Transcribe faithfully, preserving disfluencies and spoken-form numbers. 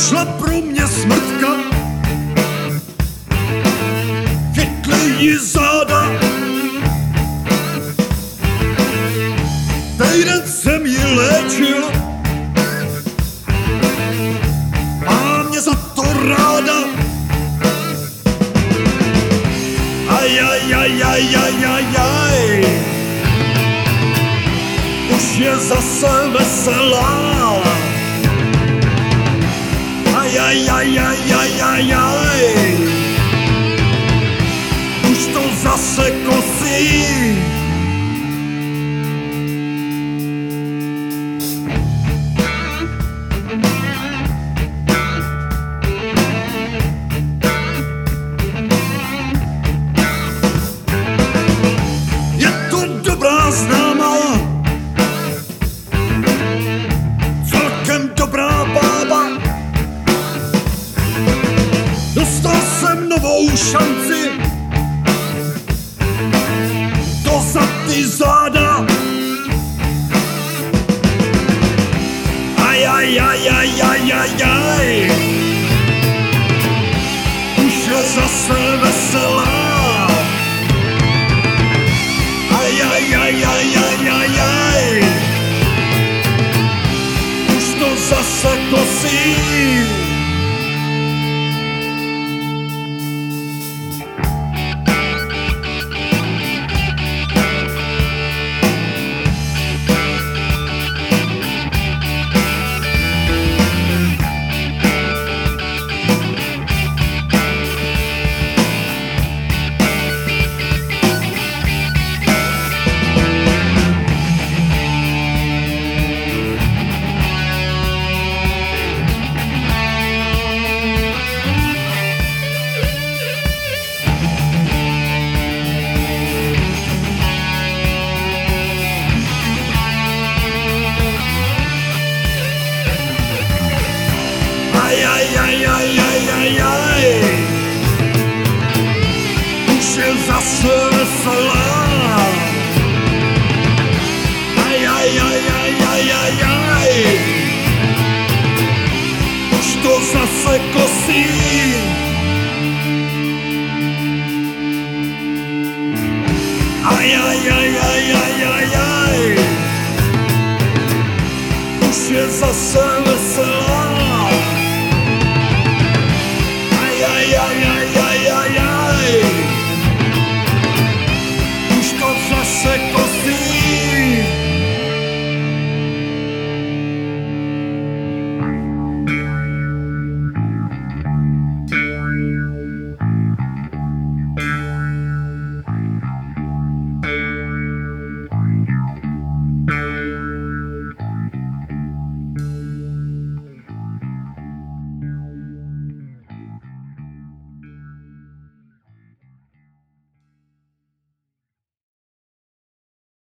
přišla pro mě smrtka, chytli jí záda, týden jsem ji léčil, má mě za to ráda. Ajajajajajajaj, už je zase veselá. Ajajajajajajaj, už to zase kosí. Známá, celkem dobrá bába, dostal jsem novou šanci, to za ty záda. Ajajajajajajaj, už je zase veselá. Ajajajajajajaj, už to zase kosí. Ajajajajajajaj, už je zase veselá. Ajajajajajajaj, už to zase kosí. Ajajajajajajaj, už je zase veselá.